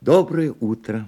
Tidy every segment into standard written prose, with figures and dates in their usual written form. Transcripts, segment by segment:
Доброе утро.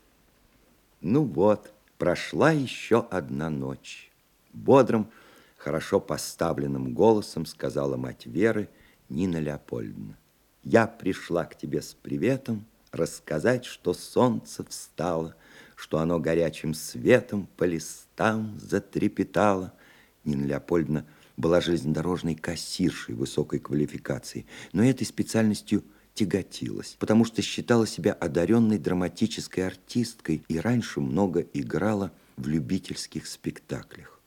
Ну вот, прошла еще одна ночь. Бодрым, хорошо поставленным голосом сказала мать Веры Нина Леопольдовна. Я пришла к тебе с приветом рассказать, что солнце встало, что оно горячим светом по листам затрепетало. Нина Леопольдовна была железнодорожной кассиршей высокой квалификации, но этой специальностью тяготилась, потому что считала себя одаренной драматической артисткой и раньше много играла в любительских спектаклях.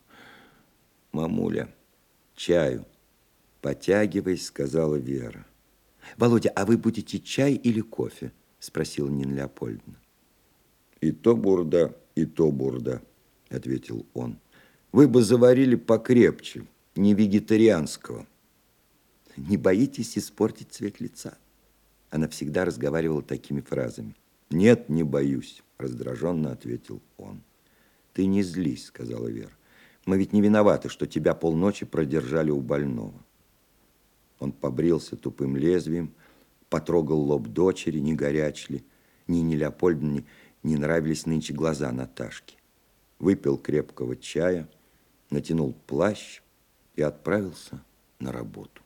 «Мамуля, чаю», потягиваясь, сказала Вера. «Володя, а вы будете чай или кофе?» спросила Нина Леопольдовна. «И то бурда, и то бурда», ответил он. «Вы бы заварили покрепче, не вегетарианского». «Не боитесь испортить цвет лица?» Она всегда разговаривала такими фразами. «Нет, не боюсь», раздраженно ответил он. «Ты не злись», сказала Вера. «Мы ведь не виноваты, что тебя полночи продержали у больного». Он побрился тупым лезвием, потрогал лоб дочери, не горяч ли. Нине Леопольдовне не нравились нынче глаза Наташки. Выпил крепкого чая, натянул плащ и отправился на работу.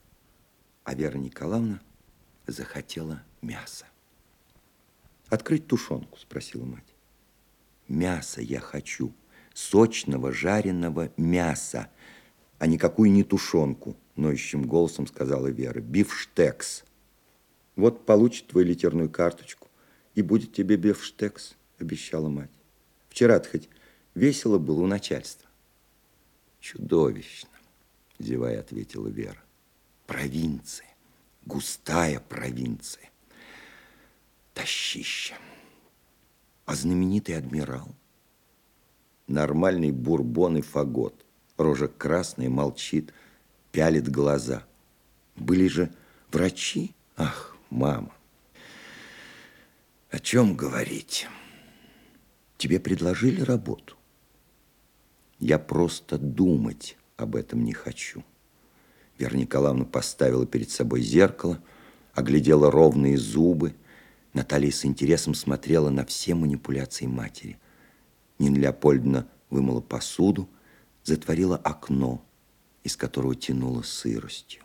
А Вера Николаевна захотела мяса. «Открыть тушенку?» спросила мать. «Мясо я хочу, сочного жареного мяса, а никакую не тушенку», ноющим голосом сказала Вера. «Бифштекс. Вот получит твою литерную карточку, и будет тебе бифштекс», обещала мать. «Вчера-то хоть весело было у начальства». «Чудовищно», зевая, ответила Вера. «Провинция, густая провинция, тащища. А знаменитый адмирал? Нормальный бурбон и фагот. Рожа красная, молчит, пялит глаза. Были же врачи? Ах, мама, о чем говорить? Тебе предложили работу? Я просто думать об этом не хочу». Вера Николаевна поставила перед собой зеркало, оглядела ровные зубы. Наталья с интересом смотрела на все манипуляции матери. Нина Леопольдовна вымыла посуду, затворила окно, из которого тянуло сыростью.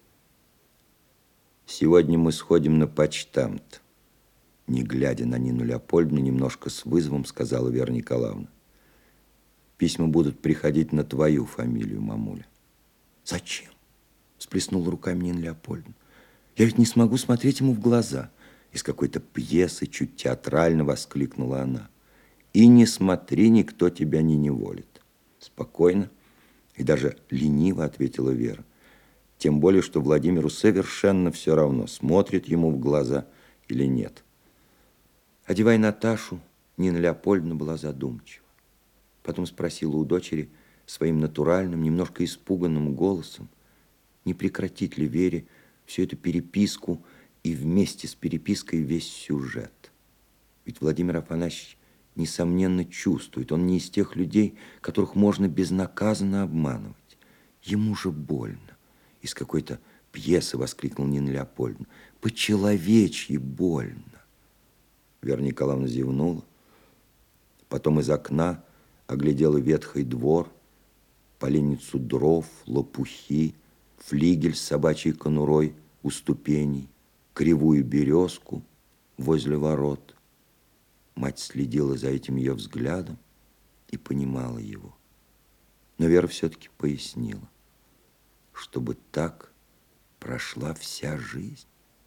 «Сегодня мы сходим на почтамт», не глядя на Нину Леопольдовну, немножко с вызовом сказала Вера Николаевна. «Письма будут приходить на твою фамилию, мамуля». «Зачем?» всплеснула руками Нина Леопольдовна. «Я ведь не смогу смотреть ему в глаза». Из какой-то пьесы чуть театрально воскликнула она. «И не смотри, никто тебя не неволит». Спокойно и даже лениво ответила Вера. Тем более, что Владимиру совершенно все равно, смотрит ему в глаза или нет. Одевая Наташу, Нина Леопольдовна была задумчива. Потом спросила у дочери своим натуральным, немножко испуганным голосом, не прекратить ли Вере всю эту переписку и вместе с перепиской весь сюжет. Ведь Владимир Афанасьевич, несомненно, чувствует. Он не из тех людей, которых можно безнаказанно обманывать. Ему же больно. Из какой-то пьесы воскликнул Нина Леопольдовна. По-человечьи больно. Вера Николаевна зевнула. Потом из окна оглядела ветхий двор, поленницу дров, лопухи, флигель с собачьей конурой у ступеней, кривую березку возле ворот. Мать следила за этим ее взглядом и понимала его. Но Вера все-таки пояснила, чтобы так прошла вся жизнь.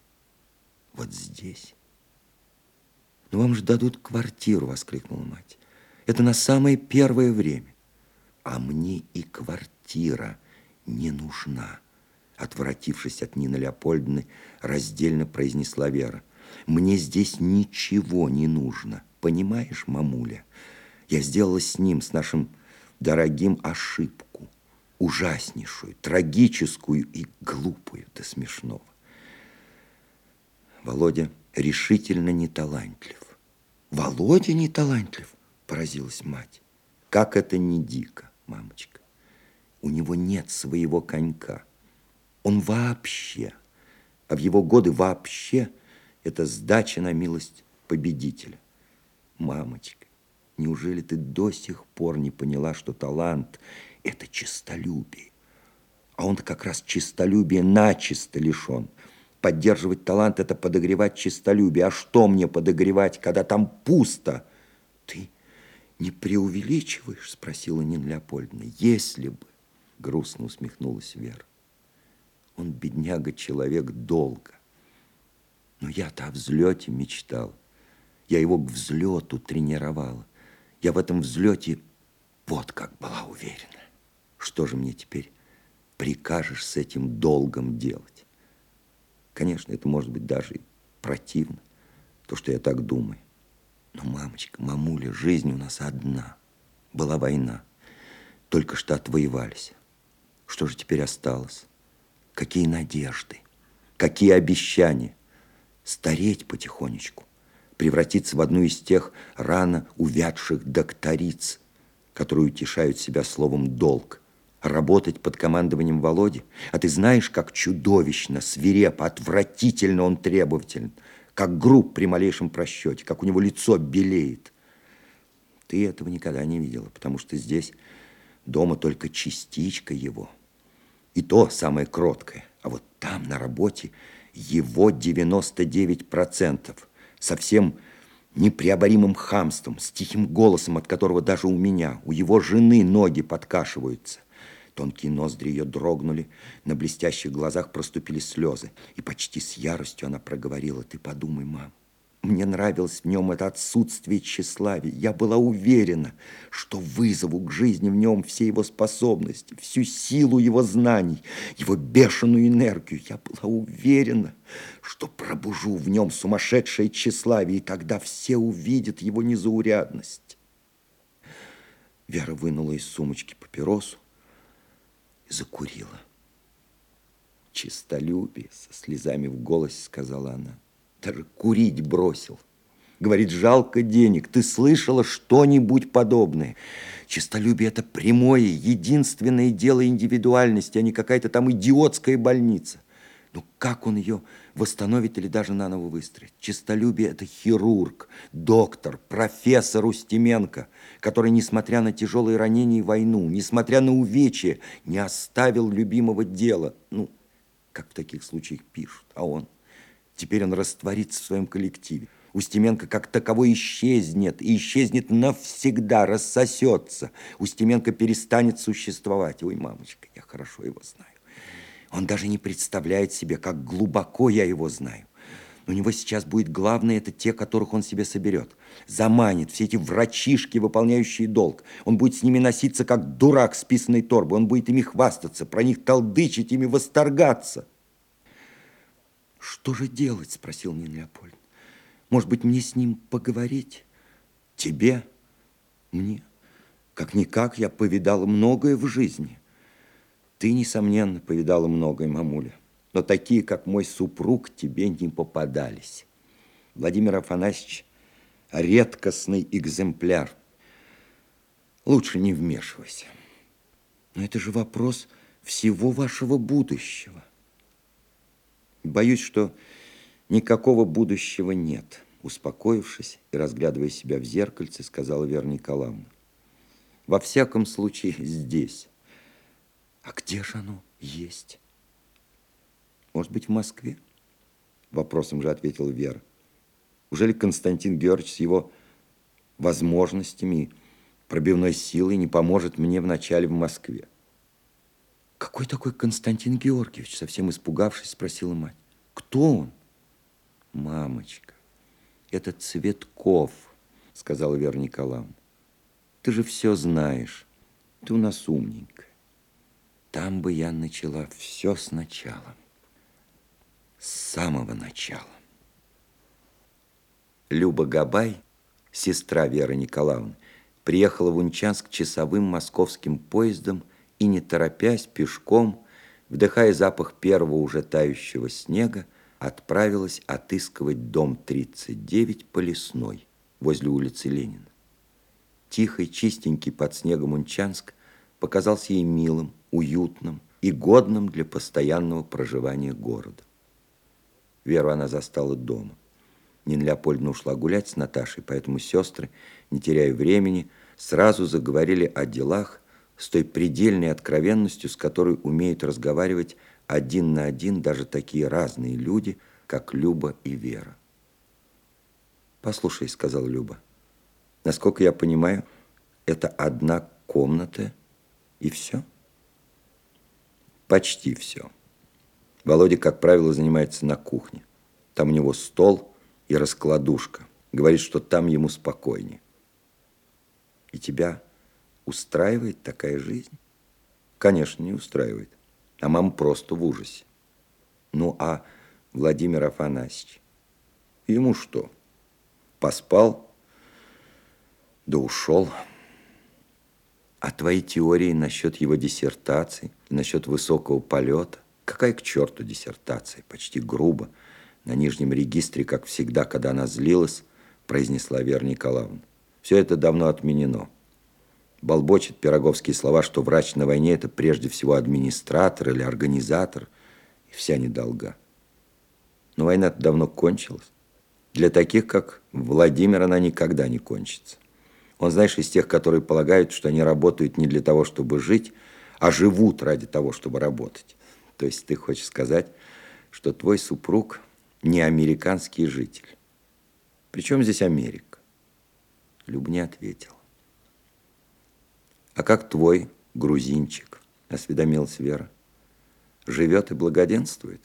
Вот здесь. «Ну вам же дадут квартиру», воскликнула мать. «Это на самое первое время». «А мне и квартира не нужна», отвратившись от Нины Леопольдовны, раздельно произнесла Вера. «Мне здесь ничего не нужно, понимаешь, мамуля? Я сделала с ним, с нашим дорогим, ошибку, ужаснейшую, трагическую и глупую до смешного. Володя решительно не талантлив». «Володя не талантлив?» поразилась мать. «Как это не дико, мамочка? У него нет своего конька. Он вообще, а в его годы вообще Это сдача на милость победителя. Мамочка, неужели ты до сих пор не поняла, что талант – это честолюбие? А он-то как раз честолюбие начисто лишен. Поддерживать талант – это подогревать честолюбие. А что мне подогревать, когда там пусто? Ты не преувеличиваешь? Спросила Нина Леопольдовна. Если бы, грустно усмехнулась Вера. Он, бедняга, человек долго. Но я-то о взлете мечтал. Я его к взлету тренировала. Я в этом взлете вот как была уверена. Что же мне теперь прикажешь с этим долгом делать? Конечно, это может быть даже и противно, то, что я так думаю. Но, мамочка, мамуля, жизнь у нас одна. Была война. Только что отвоевались. Что же теперь осталось? Какие надежды? Какие обещания? Стареть потихонечку. Превратиться в одну из тех рано увядших докториц, которые утешают себя словом «долг». Работать под командованием Володи? А ты знаешь, как чудовищно, свирепо, отвратительно он требователен, как груб при малейшем просчете, как у него лицо белеет. Ты этого никогда не видела, потому что здесь дома только частичка его. И то самое кроткое. А вот там, на работе, его 99%. Совсем непреоборимым хамством, с тихим голосом, от которого даже у меня, у его жены ноги подкашиваются. Тонкие ноздри ее дрогнули, на блестящих глазах проступили слезы. И почти с яростью она проговорила: «Ты подумай, мам, мне нравилось в нем это отсутствие тщеславия. Я была уверена, что вызову к жизни в нем все его способности, всю силу его знаний, его бешеную энергию. Я была уверена, что пробужу в нем сумасшедшее тщеславие, и тогда все увидят его незаурядность». Вера вынула из сумочки папиросу и закурила. «Честолюбие», — со слезами в голосе сказала она. «Даже курить бросил. Говорит, жалко денег. Ты слышала что-нибудь подобное? Честолюбие – это прямое, единственное дело индивидуальности, а не какая-то там идиотская больница. Ну как он ее восстановит или даже наново выстроит? Честолюбие – это хирург, доктор, профессор Устименко, который, несмотря на тяжелые ранения и войну, несмотря на увечья, не оставил любимого дела. Ну, как в таких случаях пишут. А он? Теперь он растворится в своем коллективе. Устименко как таковой исчезнет, и исчезнет навсегда, рассосется. Устименко перестанет существовать. Ой, мамочка, я хорошо его знаю. Он даже не представляет себе, как глубоко я его знаю. У него сейчас будет главное, это те, которых он себе соберет. Заманит все эти врачишки, выполняющие долг. Он будет с ними носиться, как дурак с писаной торбой. Он будет ими хвастаться, про них толдычить, ими восторгаться. «Что же делать?» – спросил Нина Леопольдовна. «Может быть, мне с ним поговорить?» «Тебе? Мне? Как-никак я повидала многое в жизни». «Ты, несомненно, повидала многое, мамуля, но такие, как мой супруг, тебе не попадались. Владимир Афанасьевич – редкостный экземпляр. Лучше не вмешивайся. Но это же вопрос всего вашего будущего». «Боюсь, что никакого будущего нет», – успокоившись и разглядывая себя в зеркальце, сказала Вера Николаевна. «Во всяком случае, здесь». «А где же оно есть?» «Может быть, в Москве?» Вопросом же ответила Вера. «Ужели Константин Георгиевич с его возможностями и пробивной силой не поможет мне вначале в Москве?» «Какой такой Константин Георгиевич?» Совсем испугавшись, спросила мать. «Кто он?» «Мамочка, это Цветков», сказала Вера Николаевна. «Ты же все знаешь. Ты у нас умненькая. Там бы я начала все сначала. С самого начала». Люба Габай, сестра Веры Николаевны, приехала в Унчанск часовым московским поездом и, не торопясь, пешком, вдыхая запах первого уже тающего снега, отправилась отыскивать дом 39 по Лесной, возле улицы Ленина. Тихий, чистенький под снегом Унчанск показался ей милым, уютным и годным для постоянного проживания города. Веру она застала дома. Нина Леопольдовна ушла гулять с Наташей, поэтому сестры, не теряя времени, сразу заговорили о делах с той предельной откровенностью, с которой умеют разговаривать один на один даже такие разные люди, как Люба и Вера. «Послушай», — сказала Люба, — «насколько я понимаю, это одна комната и все?» «Почти все. Володя, как правило, занимается на кухне. Там у него стол и раскладушка. Говорит, что там ему спокойнее». «И тебя устраивает такая жизнь?» «Конечно, не устраивает. А мама просто в ужасе». «Ну, а Владимир Афанасьевич? Ему что? Поспал, да ушел. А твои теории насчет его диссертации, насчет высокого полета? Какая к черту диссертация?» Почти грубо, на нижнем регистре, как всегда, когда она злилась, произнесла Вера Николаевна. «Все это давно отменено. Болбочет пироговские слова, что врач на войне – это прежде всего администратор или организатор, и вся недолга. Но война-то давно кончилась. Для таких, как Владимир, она никогда не кончится. Он, знаешь, из тех, которые полагают, что они работают не для того, чтобы жить, а живут ради того, чтобы работать. То есть ты хочешь сказать, что твой супруг не американский житель? Причем здесь Америка?» Люба не ответила. «А как твой грузинчик?» – осведомилась Вера. «Живет и благоденствует?»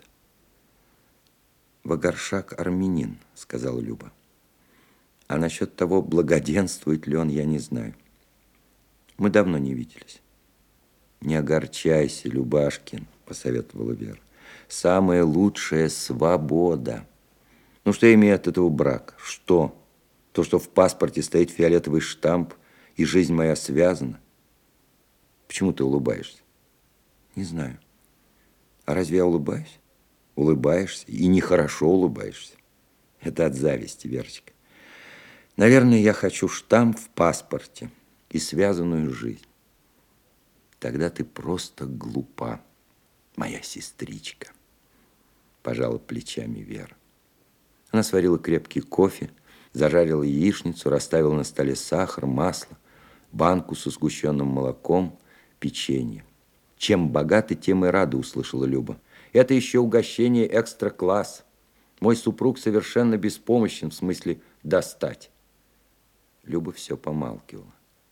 «Вагаршак армянин», – сказала Люба. «А насчет того, благоденствует ли он, я не знаю. Мы давно не виделись». «Не огорчайся, Любашкин», – посоветовала Вера. «Самая лучшая свобода. Ну, что я имею от этого брака? Что? То, что в паспорте стоит фиолетовый штамп, и жизнь моя связана? Почему ты улыбаешься?» «Не знаю. А разве я улыбаюсь?» «Улыбаешься, и нехорошо улыбаешься. Это от зависти, Верочка. Наверное, я хочу штамп в паспорте и связанную жизнь». «Тогда ты просто глупа, моя сестричка», – пожала плечами Вера. Она сварила крепкий кофе, зажарила яичницу, расставила на столе сахар, масло, банку со сгущенным молоком, печенье. «Чем богаты, тем и рады», – услышала Люба. «Это еще угощение экстра-класс. Мой супруг совершенно беспомощен в смысле достать». Люба все помалкивала.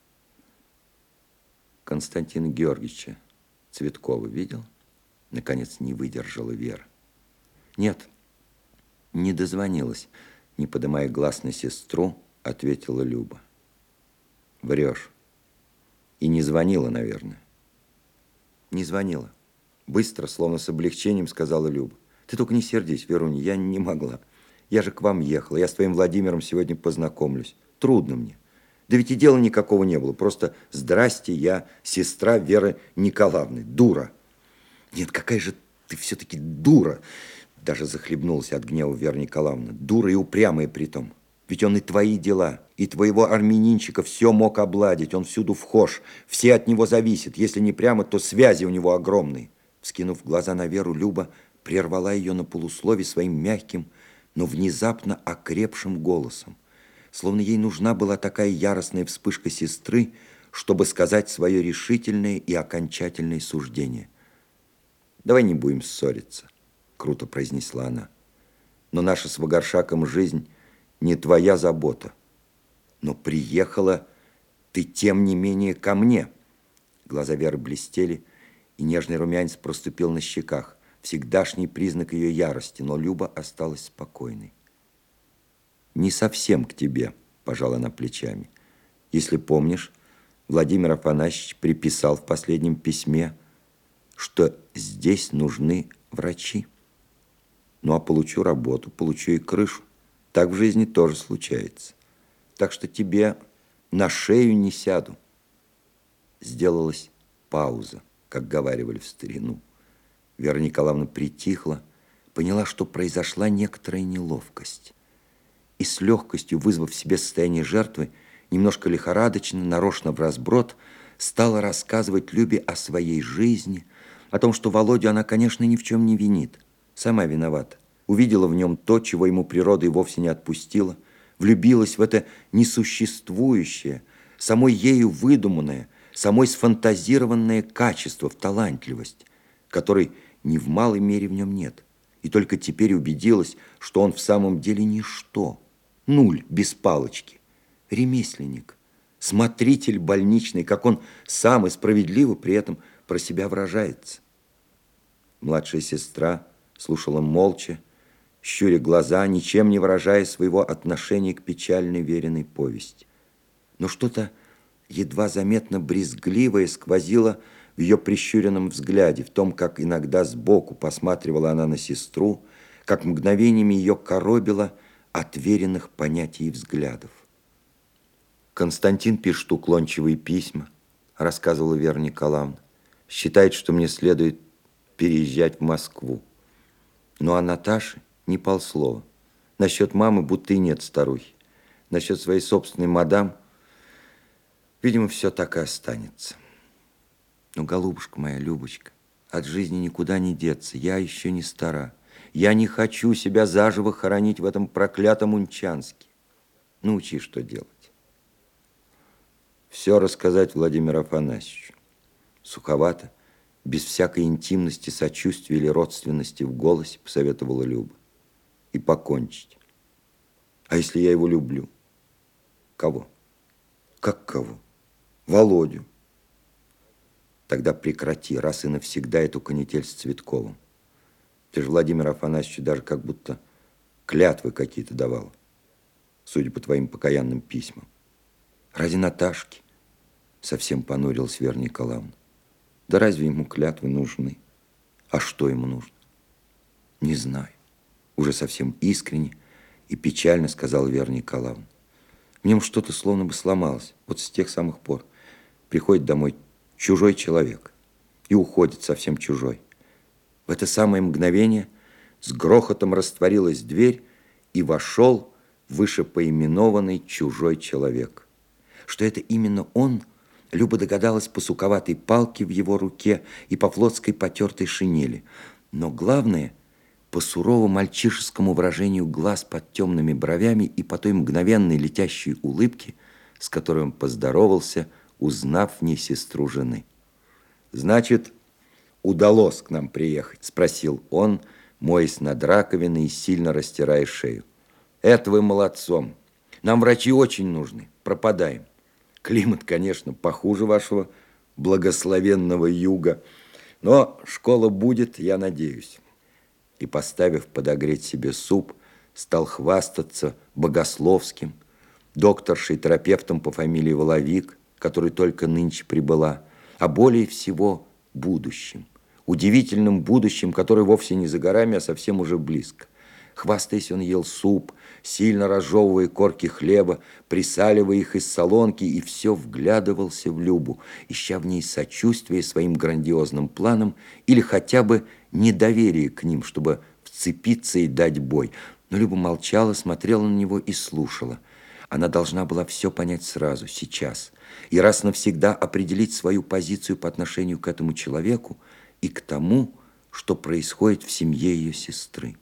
«Константина Георгиевича Цветкова видел?» Наконец не выдержала Вера. «Нет, не дозвонилась», не поднимая глаз на сестру, ответила Люба. «Врешь. И не звонила, наверное». «Не звонила». Быстро, словно с облегчением, сказала Люба. «Ты только не сердись, Веруня, я не могла. Я же к вам ехала, я с твоим Владимиром сегодня познакомлюсь. Трудно мне. Да ведь и дела никакого не было. Просто здрасте, я сестра Веры Николаевны. Дура». «Нет, какая же ты все-таки дура!» Даже захлебнулась от гнева Вера Николаевна. «Дура и упрямая притом. Ведь он и твои дела, и твоего армянинчика все мог обладить. Он всюду вхож, все от него зависят. Если не прямо, то связи у него огромные». Вскинув глаза на Веру, Люба прервала ее на полуслове своим мягким, но внезапно окрепшим голосом. Словно ей нужна была такая яростная вспышка сестры, чтобы сказать свое решительное и окончательное суждение. «Давай не будем ссориться», – круто произнесла она. «Но наша с Вагаршаком жизнь не твоя забота. Но приехала ты, тем не менее, ко мне». Глаза Веры блестели, и нежный румянец проступил на щеках. Всегдашний признак ее ярости, но Люба осталась спокойной. «Не совсем к тебе», – пожала она плечами. «Если помнишь, Владимир Афанасьевич приписал в последнем письме, что здесь нужны врачи. Ну, а получу работу, получу и крышу. Так в жизни тоже случается. Так что тебе на шею не сяду». Сделалась пауза, как говаривали в старину. Вера Николаевна притихла, поняла, что произошла некоторая неловкость. И с легкостью, вызвав в себе состояние жертвы, немножко лихорадочно, нарочно вразброд, стала рассказывать Любе о своей жизни, о том, что Володю она, конечно, ни в чем не винит. Сама виновата. увидела в нем то, чего ему природа и вовсе не отпустила, влюбилась в это несуществующее, самой ею выдуманное, самой сфантазированное качество, в талантливость, которой ни в малой мере в нем нет, и только теперь убедилась, что он в самом деле ничто, нуль без палочки, ремесленник, смотритель больничный, как он сам и справедливо при этом про себя выражается. Младшая сестра слушала молча, щуря глаза, ничем не выражая своего отношения к печальной веренной повести. Но что-то едва заметно брезгливое сквозило в ее прищуренном взгляде, в том, как иногда сбоку посматривала она на сестру, как мгновениями ее коробило от веренных понятий и взглядов. Константин пишет уклончивые письма, рассказывала Вера Николаевна. Считает, что мне следует переезжать в Москву. Ну а Наташе ни полслова. Насчет мамы будто и нет старухи. Насчет своей собственной мадам, видимо, все так и останется. Но, голубушка моя, Любочка, от жизни никуда не деться. Я еще не стара. Я не хочу себя заживо хоронить в этом проклятом Унчанске. Научи, что делать. Все рассказать Владимиру Афанасьевичу. Суховато, без всякой интимности, сочувствия или родственности в голосе, посоветовала Люба. И покончить. А если я его люблю? Кого? Как кого? Володю. Тогда прекрати раз и навсегда эту канитель с Цветковым. Ты же Владимиру Афанасьевичу даже как будто клятвы какие-то давал, судя по твоим покаянным письмам. Ради Наташки. Совсем понурилась Вера Николаевна. Да разве ему клятвы нужны? А что ему нужно? Не знаю. Уже совсем искренне и печально сказала Вера Николаевна. В нем что-то словно бы сломалось. Вот с тех самых пор. Приходит домой чужой человек и уходит совсем чужой. В это самое мгновение с грохотом растворилась дверь, и вошел вышепоименованный чужой человек. Что это именно он, Люба догадалась по суковатой палке в его руке и по флотской потертой шинели. Но главное, по сурово-мальчишескому выражению глаз под темными бровями и по той мгновенной летящей улыбке, с которой он поздоровался, узнав в ней сестру жены. «Значит, удалось к нам приехать?» – спросил он, моясь над раковиной и сильно растирая шею. «Это вы молодцом. Нам врачи очень нужны. Пропадаем. Климат, конечно, похуже вашего благословенного юга, но школа будет, я надеюсь». И, поставив подогреть себе суп, стал хвастаться богословским, докторшей-терапевтом по фамилии Воловик, который только нынче прибыла, а более всего будущим, удивительным будущим, которое вовсе не за горами, а совсем уже близко. Хвастаясь, он ел суп, сильно разжевывая корки хлеба, присаливая их из солонки, и все вглядывался в Любу, ища в ней сочувствие своим грандиозным планам или хотя бы недоверие к ним, чтобы вцепиться и дать бой. Но Люба молчала, смотрела на него и слушала. Она должна была все понять сразу, сейчас, и раз навсегда определить свою позицию по отношению к этому человеку и к тому, что происходит в семье ее сестры.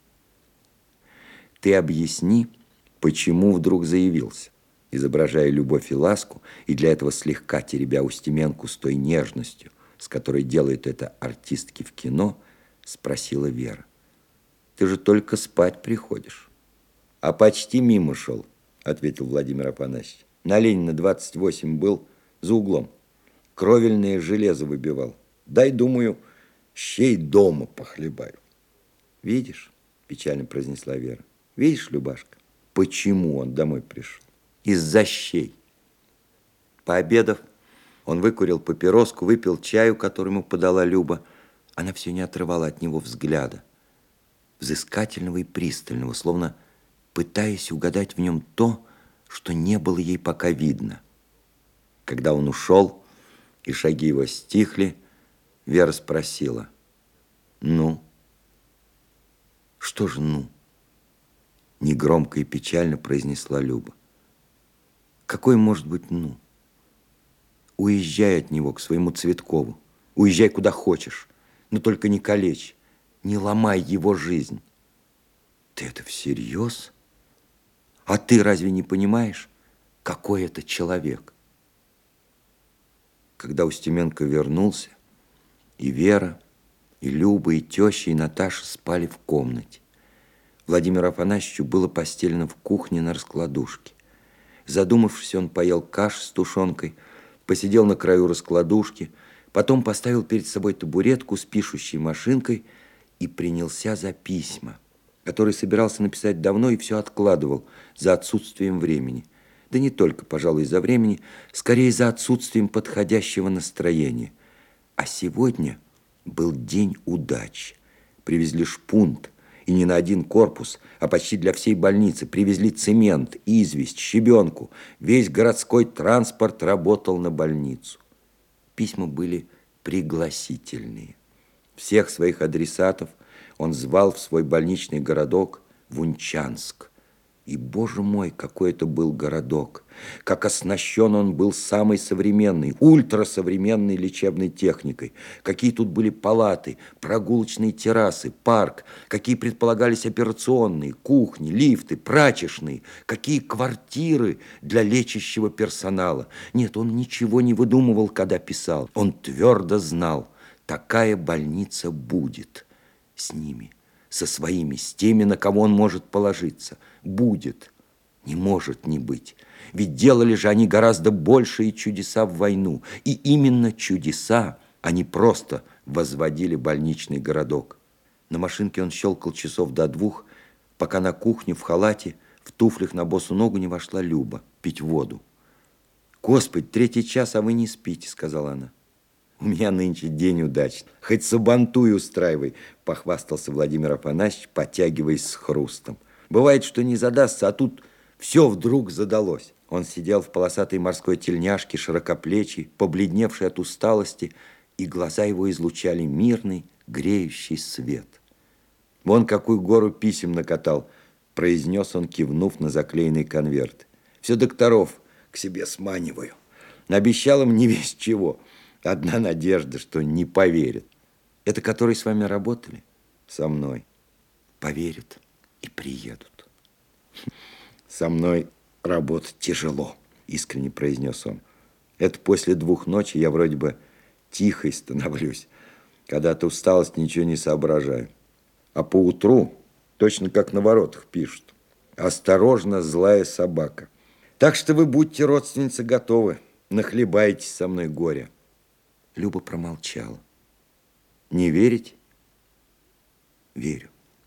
«Ты объясни, почему вдруг заявился?» Изображая любовь и ласку, и для этого слегка теребя Устименку с той нежностью, с которой делают это артистки в кино, спросила Вера. «Ты же только спать приходишь». «А почти мимо шел», ответил Владимир Афанасьевич. «На Ленина 28 был, за углом. Кровельное железо выбивал. Дай, думаю, щей дома похлебаю». «Видишь?» – печально произнесла Вера. «Видишь, Любашка, почему он домой пришел? Из-за щей». Пообедав, он выкурил папироску, выпил чаю, который ему подала Люба. Она все не отрывала от него взгляда, взыскательного и пристального, словно пытаясь угадать в нем то, что не было ей пока видно. Когда он ушел, и шаги его стихли, Вера спросила: «Ну?» «Что же «ну?» Негромко и печально произнесла Люба. «Какой может быть «ну»? Уезжай от него к своему Цветкову. Уезжай куда хочешь, но только не калечь, не ломай его жизнь». Ты это всерьез? А ты разве не понимаешь, какой это человек? Когда Устименко вернулся, и Вера, и Люба, и теща, и Наташа спали в комнате. Владимиру Афанасьевичу было постелено в кухне на раскладушке. Задумавшись, он поел каш с тушенкой, посидел на краю раскладушки, потом поставил перед собой табуретку с пишущей машинкой и принялся за письма, которые собирался написать давно и все откладывал за отсутствием времени. Да не только, пожалуй, из-за времени, скорее за отсутствием подходящего настроения. А сегодня был день удачи. Привезли шпунт, и не на один корпус, а почти для всей больницы. Привезли цемент, известь, щебенку. Весь городской транспорт работал на больницу. Письма были пригласительные. Всех своих адресатов он звал в свой больничный городок Вунчанск. И, боже мой, какой это был городок! Как оснащен он был самой современной, ультрасовременной лечебной техникой! Какие тут были палаты, прогулочные террасы, парк! Какие предполагались операционные, кухни, лифты, прачечные! Какие квартиры для лечащего персонала! Нет, он ничего не выдумывал, когда писал. Он твердо знал, такая больница будет с ними, со своими, с теми, на кого он может положиться. Будет, не может не быть. Ведь делали же они гораздо большие чудеса в войну. И именно чудеса, они просто возводили больничный городок. На машинке он щелкал часов до 2, пока на кухню в халате, в туфлях на босу ногу не вошла Люба пить воду. «Господи, 3 час, а вы не спите», — сказала она. «У меня нынче день удачный. Хоть сабантуй устраивай», – похвастался Владимир Афанасьевич, потягиваясь с хрустом. «Бывает, что не задастся, а тут все вдруг задалось». Он сидел в полосатой морской тельняшке, широкоплечий, побледневший от усталости, и глаза его излучали мирный, греющий свет. «Вон какую гору писем накатал», – произнес он, кивнув на заклеенный конверт. «Все докторов к себе сманиваю. Наобещал им не весть чего. Одна надежда, что не поверят». «Это которые с вами работали?» «Со мной». «Поверят и приедут». «Со мной работать тяжело», искренне произнес он. «Это после 2 ночи я вроде бы тихой становлюсь. Когда от усталости ничего не соображаю. А поутру, точно как на воротах пишут, осторожно, злая собака. Так что вы будьте, родственницы, готовы. Нахлебаетесь со мной горя». Люба промолчала. «Не верить?» «Верю».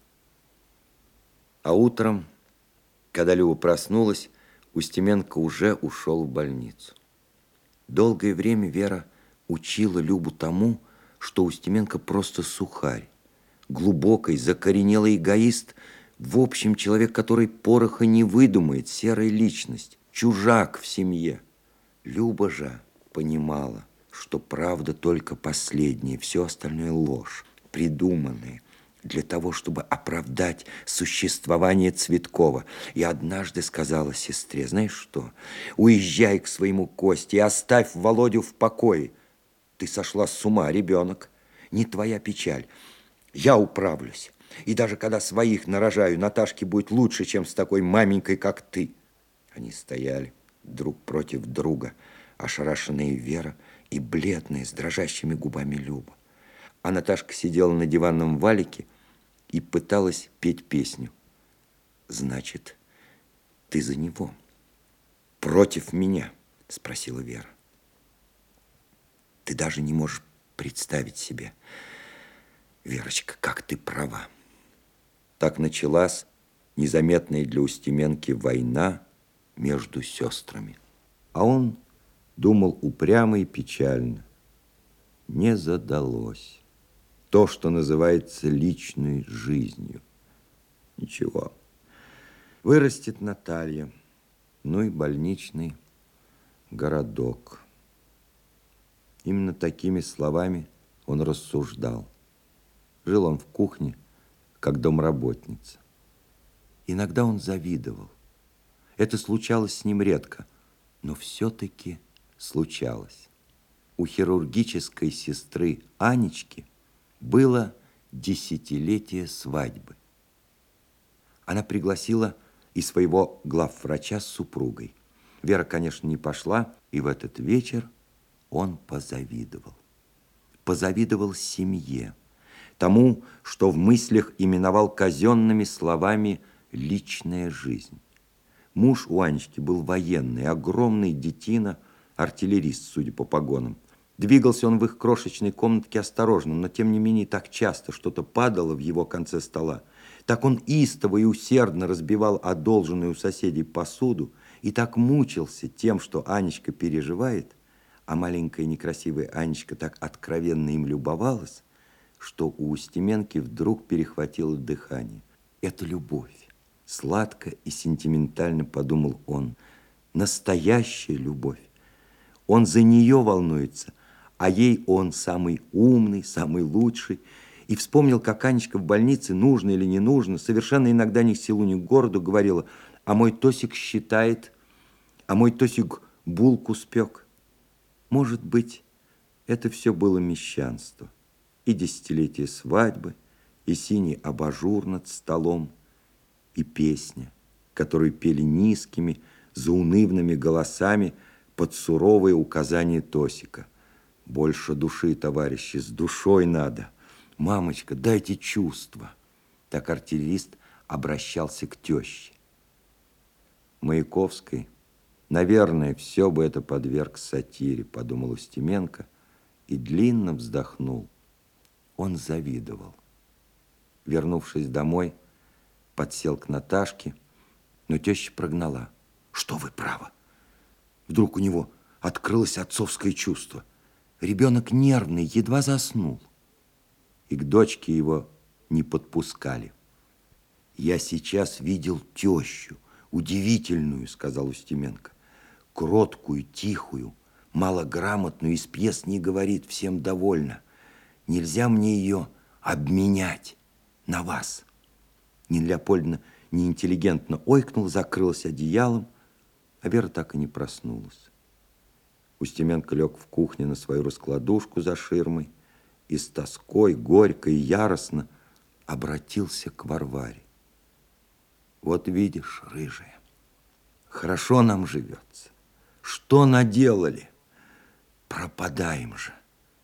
А утром, когда Люба проснулась, Устименко уже ушел в больницу. Долгое время Вера учила Любу тому, что Устименко просто сухарь, глубокий, закоренелый эгоист, в общем, человек, который пороха не выдумает, серая личность, чужак в семье. Люба же понимала, что правда только последняя, все остальное ложь, придуманная для того, чтобы оправдать существование Цветкова. И однажды сказала сестре: «Знаешь что, уезжай к своему Косте и оставь Володю в покое. Ты сошла с ума, ребенок, не твоя печаль. Я управлюсь. И даже когда своих нарожаю, Наташке будет лучше, чем с такой маменькой, как ты». Они стояли друг против друга, ошарашенные Вера и бледная, с дрожащими губами Люба. А Наташка сидела на диванном валике и пыталась петь песню. «Значит, ты за него? Против меня?» – спросила Вера. «Ты даже не можешь представить себе, Верочка, как ты права». Так началась незаметная для Устименки война между сестрами. А он думал упрямо и печально. Не задалось. То, что называется личной жизнью. Ничего. Вырастет Наталья. Ну и больничный городок. Именно такими словами он рассуждал. Жил он в кухне, как домработница. Иногда он завидовал. Это случалось с ним редко, но все-таки случалось. У хирургической сестры Анечки было 10-летие свадьбы. Она пригласила и своего главврача с супругой. Вера, конечно, не пошла, и в этот вечер он позавидовал. Позавидовал семье, тому, что в мыслях именовал казенными словами «личная жизнь». Муж у Анечки был военный, огромный детина, артиллерист, судя по погонам. Двигался он в их крошечной комнатке осторожно, но тем не менее так часто что-то падало в его конце стола. Так он истово и усердно разбивал одолженную у соседей посуду и так мучился тем, что Анечка переживает, а маленькая некрасивая Анечка так откровенно им любовалась, что у Устименки вдруг перехватило дыхание. Это любовь. Сладко и сентиментально подумал он. Настоящая любовь. Он за нее волнуется, а ей он самый умный, самый лучший. И вспомнил, как Анечка в больнице, нужно или не нужно, совершенно иногда ни к селу, ни к городу, говорила: а мой Тосик считает, а мой Тосик булку спек. Может быть, это все было мещанство. И десятилетие свадьбы, и синий абажур над столом, и песня, которую пели низкими, заунывными голосами под суровые указания Тосика. Больше души, товарищи, с душой надо. Мамочка, дайте чувства. Так артиллерист обращался к теще. Маяковской, наверное, все бы это подверг сатире, подумал Устименко и длинно вздохнул. Он завидовал. Вернувшись домой, подсел к Наташке, но теща прогнала. Что вы, право? Вдруг у него открылось отцовское чувство. Ребенок нервный, едва заснул. И к дочке его не подпускали. Я сейчас видел тещу, удивительную, сказал Устименко. Кроткую, тихую, малограмотную, из пьес не говорит, всем довольна. Нельзя мне ее обменять на вас. Нина Леопольдовна неинтеллигентно ойкнула, закрылась одеялом, а Вера так и не проснулась. Устименко лег в кухне на свою раскладушку за ширмой и с тоской, горько и яростно обратился к Варваре. Вот видишь, рыжая, хорошо нам живется. Что наделали? Пропадаем же.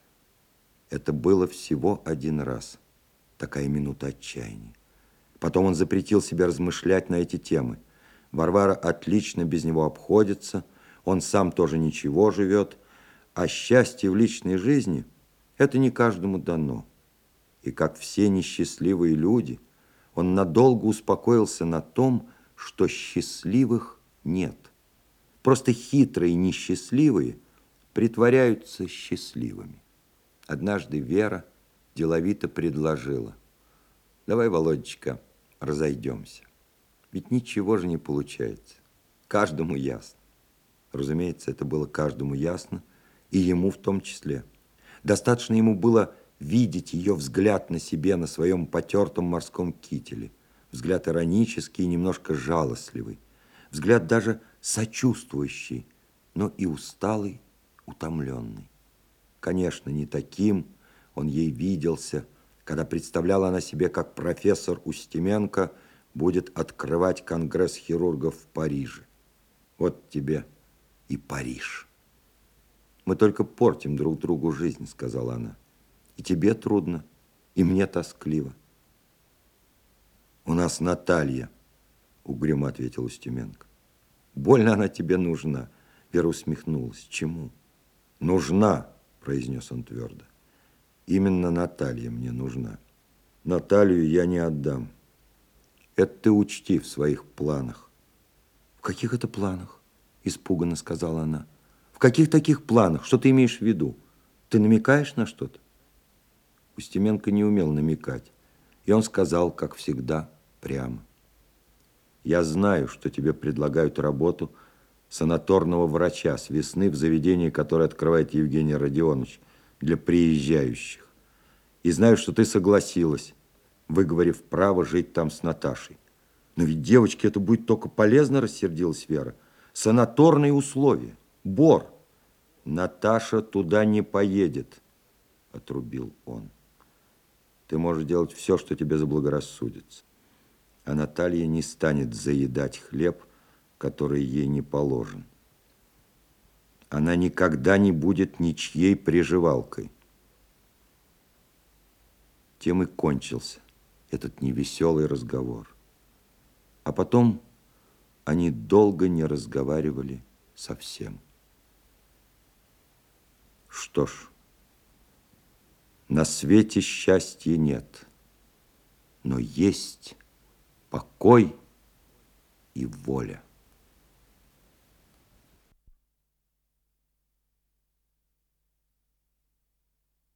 Это было всего один раз, такая минута отчаяния. Потом он запретил себе размышлять на эти темы. Варвара отлично без него обходится, он сам тоже ничего живет, а счастье в личной жизни – это не каждому дано. И как все несчастливые люди, он надолго успокоился на том, что счастливых нет. Просто хитрые несчастливые притворяются счастливыми. Однажды Вера деловито предложила: давай, Володечка, разойдемся. Ведь ничего же не получается. Каждому ясно. Разумеется, это было каждому ясно, и ему в том числе. Достаточно ему было видеть ее взгляд на себе, на своем потертом морском кителе. Взгляд иронический и немножко жалостливый. Взгляд даже сочувствующий, но и усталый, утомленный. Конечно, не таким он ей виделся, когда представляла она себе, как профессор Устименко будет открывать конгресс хирургов в Париже. Вот тебе и Париж. Мы только портим друг другу жизнь, сказала она. И тебе трудно, и мне тоскливо. У нас Наталья, угрюмо ответил Устименко. Больно она тебе нужна. Вера усмехнулась. Чему? Нужна, произнес он твердо. Именно Наталья мне нужна. Наталью я не отдам. Это ты учти в своих планах. В каких это планах? Испуганно сказала она. В каких таких планах? Что ты имеешь в виду? Ты намекаешь на что-то? Устименко не умел намекать. И он сказал, как всегда, прямо. Я знаю, что тебе предлагают работу санаторного врача с весны в заведении, которое открывает Евгений Родионович для приезжающих. И знаю, что ты согласилась, выговорив право жить там с Наташей. Но ведь девочке это будет только полезно, рассердилась Вера. Санаторные условия, бор. Наташа туда не поедет, отрубил он. Ты можешь делать все, что тебе заблагорассудится. а Наталья не станет заедать хлеб, который ей не положен. Она никогда не будет ничьей приживалкой. Тем и кончился этот невеселый разговор. А потом они долго не разговаривали совсем. Что ж, на свете счастья нет, но есть покой и воля.